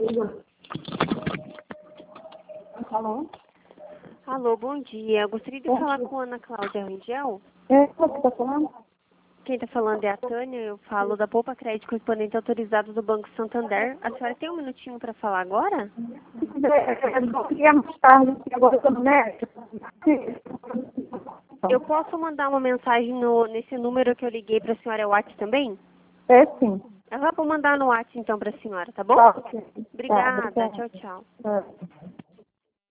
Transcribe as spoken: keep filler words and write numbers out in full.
Alô? Alô, bom dia. Eu gostaria de Bom falar dia. com a Ana Cláudia Rangel. É, você está falando? Quem está falando é a Tânia. Eu falo da Poupa Crédito, correspondente autorizado do Banco Santander. A senhora tem um minutinho para falar agora? É, eu vou ligar mais tarde, porque agora eu estou no médico. Eu posso mandar uma mensagem no, nesse número que eu liguei para a senhora WhatsApp também? É sim. Eu vou mandar no WhatsApp então para a senhora, tá bom? Tá, ok. Tá, Obrigada. obrigada. Tchau, tchau. Tá.